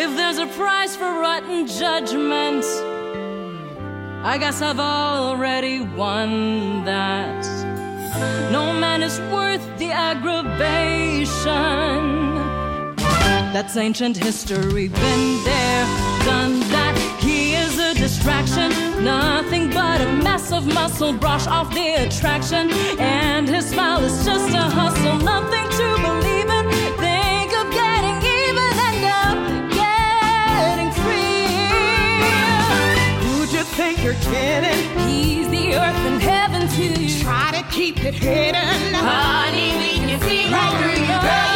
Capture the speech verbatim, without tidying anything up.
If there's a price for rotten judgment, I guess I've already won that. No man is worth the aggravation. That's ancient history, been there, done that. He is a distraction, nothing but a mess of muscle, brush off the attraction. And his smile is just a hustle, nothing to believe in. Think of getting even, end up getting free. Who'd you think you're kidding? He's the earth and heaven to you. Try to keep it hidden. Honey, we can see right through your